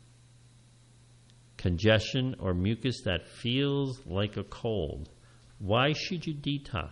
congestion or mucus that feels like a cold. Why should you detox?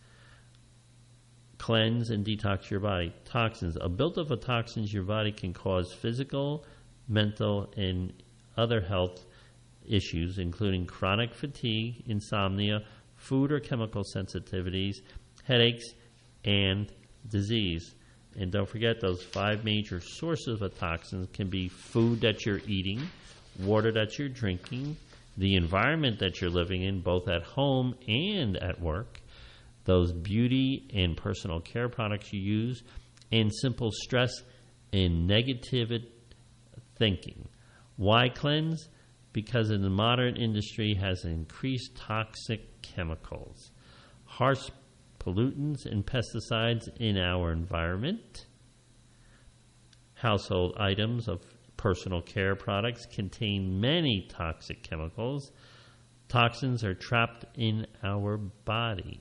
Cleanse and detox your body. Toxins. A buildup of toxins your body can cause physical, mental, and other health issues, including chronic fatigue, insomnia, food or chemical sensitivities, headaches, and disease. And don't forget, those 5 major sources of toxins can be food that you're eating, water that you're drinking, the environment that you're living in, both at home and at work, those beauty and personal care products you use, and simple stress and negative thinking. Why cleanse? Because in the modern industry has increased toxic chemicals, harsh pollutants and pesticides in our environment. Household items of personal care products contain many toxic chemicals. Toxins are trapped in our body.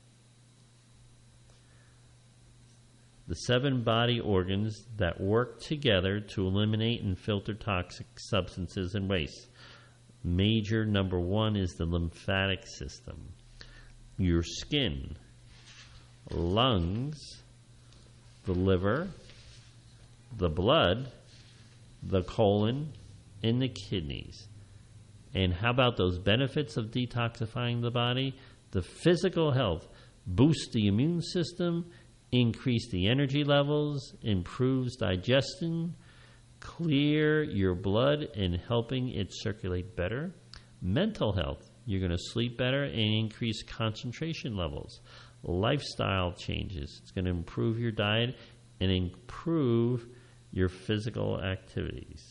The 7 body organs that work together to eliminate and filter toxic substances and waste. Major number 1 is the lymphatic system. Your skin, lungs, the liver, the blood, the colon, and the kidneys. And how about those benefits of detoxifying the body? The physical health boosts the immune system, increase the energy levels, improves digestion, clear your blood and helping it circulate better. Mental health, you're going to sleep better and increase concentration levels. Lifestyle changes, it's going to improve your diet and improve your physical activities.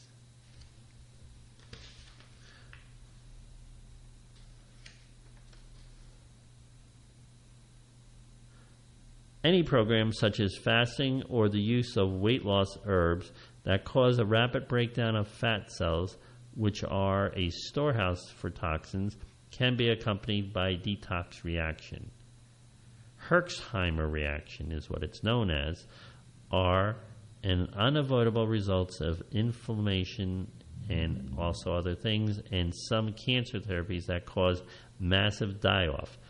Any program such as fasting or the use of weight loss herbs that cause a rapid breakdown of fat cells, which are a storehouse for toxins, can be accompanied by detox reaction. Herxheimer reaction is what it's known as, are an unavoidable results of inflammation and also other things, and some cancer therapies that cause massive die-off.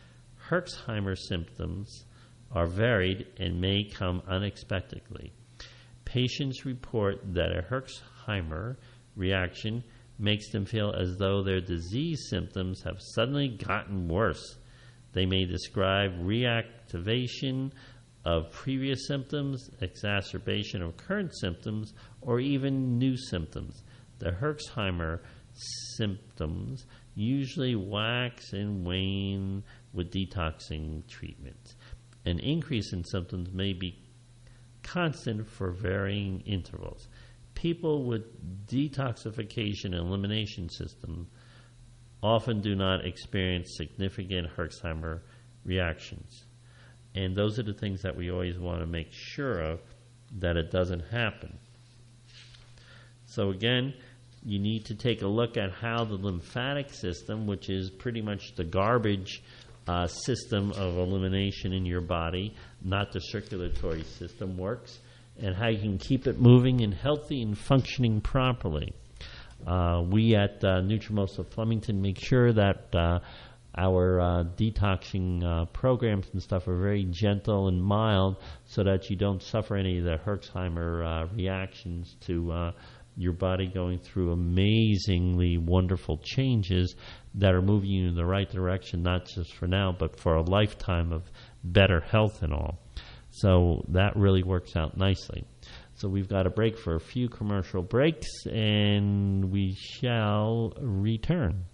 Herxheimer symptoms are varied and may come unexpectedly. Patients report that a Herxheimer reaction makes them feel as though their disease symptoms have suddenly gotten worse. They may describe reactivation of previous symptoms, exacerbation of current symptoms, or even new symptoms. The Herxheimer symptoms usually wax and wane with detoxing treatments. An increase in symptoms may be constant for varying intervals. People with detoxification and elimination systems often do not experience significant Herxheimer reactions. And those are the things that we always want to make sure of, that it doesn't happen. So again, you need to take a look at how the lymphatic system, which is pretty much the garbage system of elimination in your body, not the circulatory system, works, and how you can keep it moving and healthy and functioning properly. We at Nutrimost of Flemington make sure that our detoxing programs and stuff are very gentle and mild so that you don't suffer any of the Herxheimer reactions to your body going through amazingly wonderful changes that are moving you in the right direction, not just for now, but for a lifetime of better health and all. So that really works out nicely. So we've got a break for a few commercial breaks, and we shall return.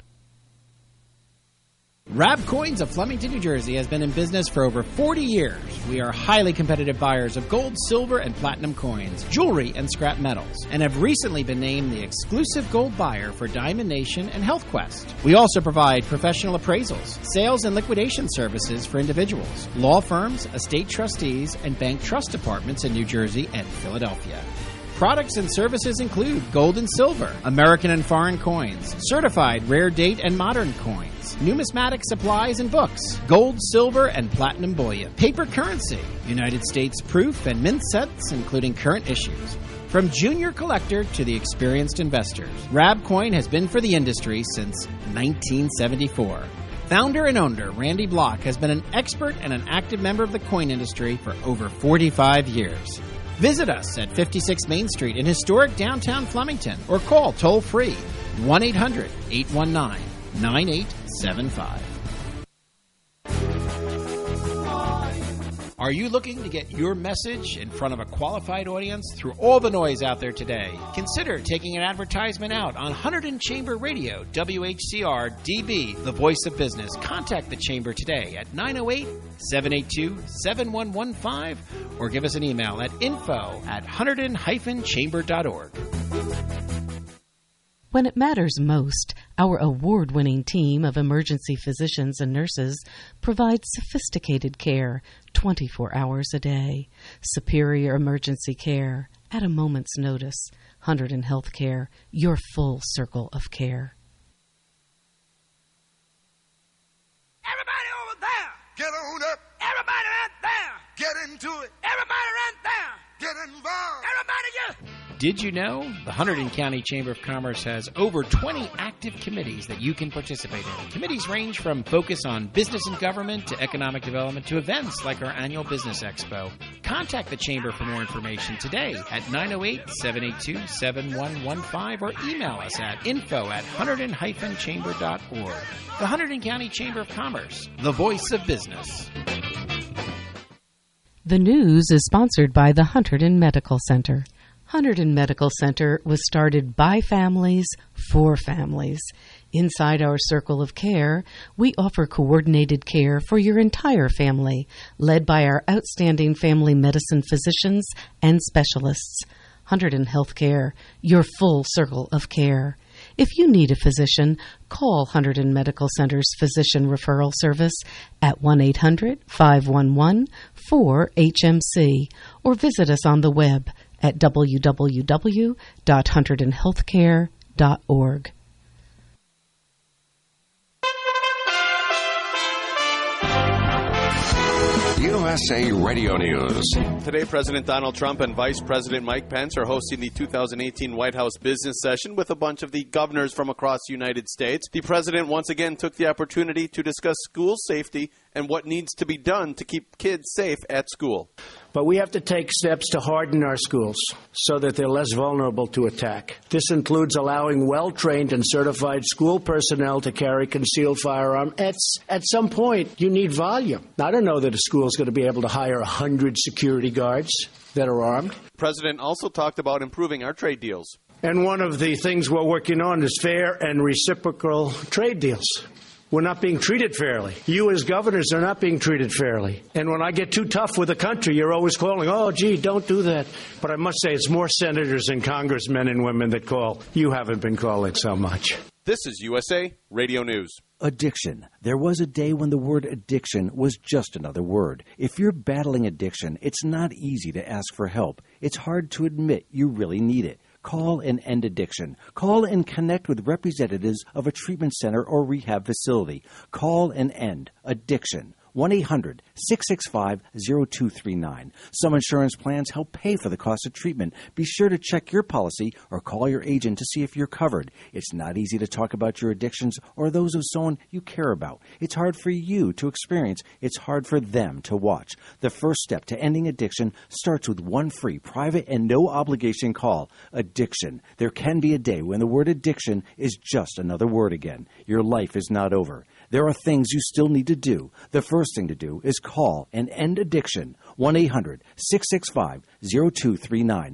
Rab Coins of Flemington, New Jersey has been in business for over 40 years. We are highly competitive buyers of gold, silver, and platinum coins, jewelry, and scrap metals, and have recently been named the exclusive gold buyer for Diamond Nation and Health Quest. We also provide professional appraisals, sales and liquidation services for individuals, law firms, estate trustees, and bank trust departments in New Jersey and Philadelphia. Products and services include gold and silver, American and foreign coins, certified rare date and modern coins, numismatic supplies and books, gold, silver, and platinum bullion, paper currency, United States proof and mint sets, including current issues. From junior collector to the experienced investors, Rab Coin has been for the industry since 1974. Founder and owner Randy Block has been an expert and an active member of the coin industry for over 45 years. Visit us at 56 Main Street in historic downtown Flemington or call toll-free 1-800-819-9875. Are you looking to get your message in front of a qualified audience through all the noise out there today? Consider taking an advertisement out on Hunterdon Chamber Radio, WHCR DB, the voice of business. Contact the Chamber today at 908-782-7115 or give us an email at info@hunterdon-chamber.org. When it matters most, our award-winning team of emergency physicians and nurses provides sophisticated care 24 hours a day. Superior emergency care at a moment's notice. Hunterdon Healthcare, your full circle of care. Everybody over there! Get on up! Everybody right there! Get into it! Everybody right there! Get involved! Everybody get... Did you know the Hunterdon County Chamber of Commerce has over 20 active committees that you can participate in? Committees range from focus on business and government to economic development to events like our annual Business Expo. Contact the Chamber for more information today at 908-782-7115 or email us at info@hunterdon-chamber.org. The Hunterdon County Chamber of Commerce, the voice of business. The news is sponsored by the Hunterdon Medical Center. Hunterdon Medical Center was started by families for families. Inside our circle of care, we offer coordinated care for your entire family, led by our outstanding family medicine physicians and specialists. Hunterdon Healthcare, your full circle of care. If you need a physician, call Hunterdon Medical Center's Physician Referral Service at 1-800-511-4HMC or visit us on the web at www.hunterdonhealthcare.org. USA Radio News. Today, President Donald Trump and Vice President Mike Pence are hosting the 2018 White House business session with a bunch of the governors from across the United States. The president once again took the opportunity to discuss school safety and what needs to be done to keep kids safe at school. But we have to take steps to harden our schools so that they're less vulnerable to attack. This includes allowing well-trained and certified school personnel to carry concealed firearm. At some point, you need volume. I don't know that a school is going to be able to hire 100 security guards that are armed. The president also talked about improving our trade deals. And one of the things we're working on is fair and reciprocal trade deals. We're not being treated fairly. You as governors are not being treated fairly. And when I get too tough with the country, you're always calling, oh, gee, don't do that. But I must say it's more senators and congressmen and women that call. You haven't been calling so much. This is USA Radio News. Addiction. There was a day when the word addiction was just another word. If you're battling addiction, it's not easy to ask for help. It's hard to admit you really need it. Call and end addiction. Call and connect with representatives of a treatment center or rehab facility. Call and end addiction. 1-800-665-0239. Some insurance plans help pay for the cost of treatment. Be sure to check your policy or call your agent to see if you're covered. It's not easy to talk about your addictions or those of someone you care about. It's hard for you to experience. It's hard for them to watch. The first step to ending addiction starts with one free, private, and no-obligation call. Addiction. There can be a day when the word addiction is just another word again. Your life is not over. There are things you still need to do. The first thing to do is call and end addiction. 1-800-665-0239.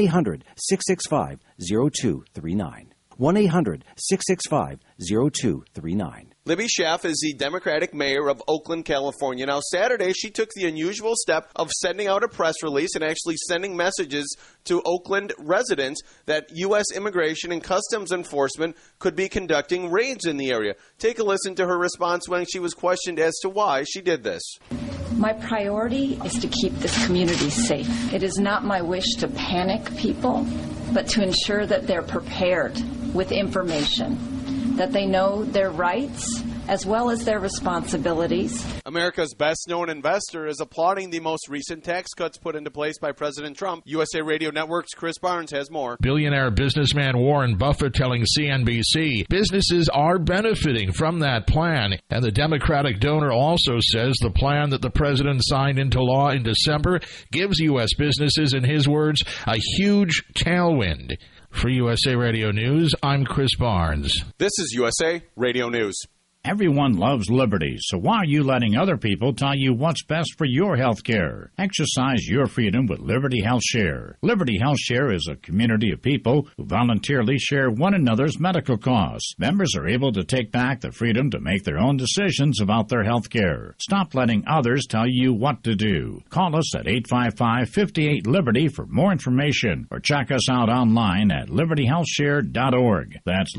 1-800-665-0239. 1-800-665-0239. Libby Schaaf is the Democratic mayor of Oakland, California. Now, Saturday, she took the unusual step of sending out a press release and actually sending messages to Oakland residents that U.S. Immigration and Customs Enforcement could be conducting raids in the area. Take a listen to her response when she was questioned as to why she did this. My priority is to keep this community safe. It is not my wish to panic people, but to ensure that they're prepared with information, that they know their rights as well as their responsibilities. America's best-known investor is applauding the most recent tax cuts put into place by President Trump. USA Radio Network's Chris Barnes has more. Billionaire businessman Warren Buffett telling CNBC businesses are benefiting from that plan. And the Democratic donor also says the plan that the president signed into law in December gives U.S. businesses, in his words, a huge tailwind. For USA Radio News, I'm Chris Barnes. This is USA Radio News. Everyone loves liberty, so why are you letting other people tell you what's best for your health care? Exercise your freedom with Liberty Health Share. Liberty Health Share is a community of people who voluntarily share one another's medical costs. Members are able to take back the freedom to make their own decisions about their health care. Stop letting others tell you what to do. Call us at 855-58-LIBERTY for more information, or check us out online at libertyhealthshare.org. That's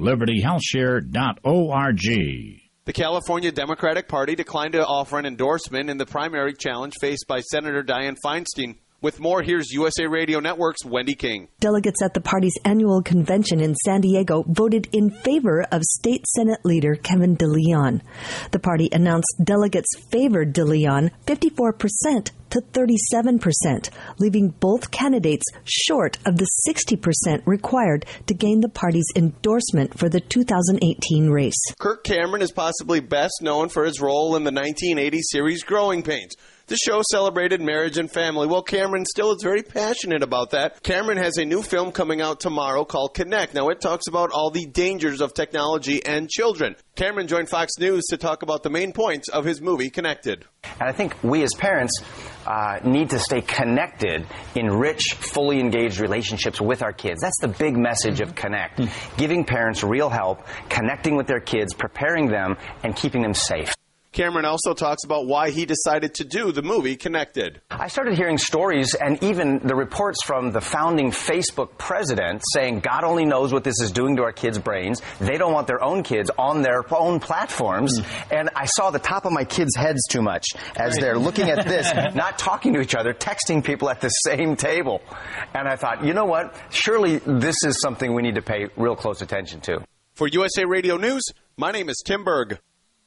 libertyhealthshare.org. The California Democratic Party declined to offer an endorsement in the primary challenge faced by Senator Dianne Feinstein. With more, here's USA Radio Network's Wendy King. Delegates at the party's annual convention in San Diego voted in favor of State Senate leader Kevin DeLeon. The party announced delegates favored DeLeon 54% to 37%, leaving both candidates short of the 60% required to gain the party's endorsement for the 2018 race. Kirk Cameron is possibly best known for his role in the 1980 series Growing Pains. The show celebrated marriage and family. Well, Cameron still is very passionate about that. Cameron has a new film coming out tomorrow called Connect. Now, it talks about all the dangers of technology and children. Cameron joined Fox News to talk about the main points of his movie, Connected. And I think we as parents need to stay connected in rich, fully engaged relationships with our kids. That's the big message of Connect. Giving parents real help, connecting with their kids, preparing them, and keeping them safe. Cameron also talks about why he decided to do the movie Connected. I started hearing stories and even the reports from the founding Facebook president saying God only knows what this is doing to our kids' brains. They don't want their own kids on their own platforms. And I saw the top of my kids' heads too much as they're looking at this, not talking to each other, texting people at the same table. And I thought, you know what? Surely this is something we need to pay real close attention to. For USA Radio News, my name is Tim Berg.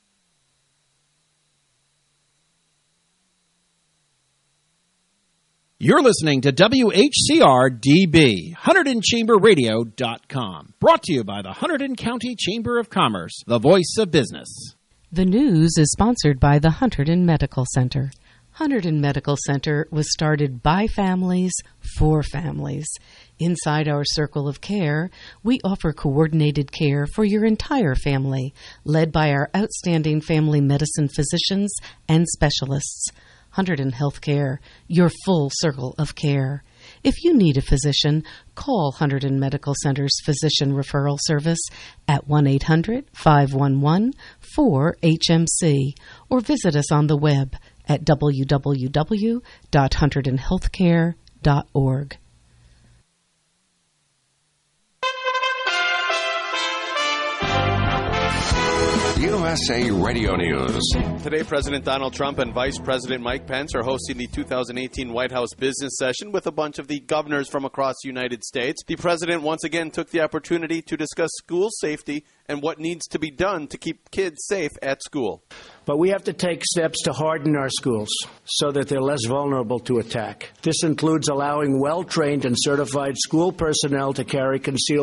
You're listening to WHCR-DB, HunterdonChamberRadio.com. Brought to you by the Hunterdon County Chamber of Commerce, the voice of business. The news is sponsored by the Hunterdon Medical Center. Hunterdon Medical Center was started by families for families. Inside our circle of care, we offer coordinated care for your entire family, led by our outstanding family medicine physicians and specialists. Hunterdon Healthcare, your full circle of care. If you need a physician, call Hunterdon Medical Center's Physician Referral Service at 1-800-511-4HMC or visit us on the web at www.hunterdonhealthcare.org. USA Radio News. Today, President Donald Trump and Vice President Mike Pence are hosting the 2018 White House business session with a bunch of the governors from across the United States. The president once again took the opportunity to discuss school safety and what needs to be done to keep kids safe at school. But we have to take steps to harden our schools so that they're less vulnerable to attack. This includes allowing well-trained and certified school personnel to carry concealed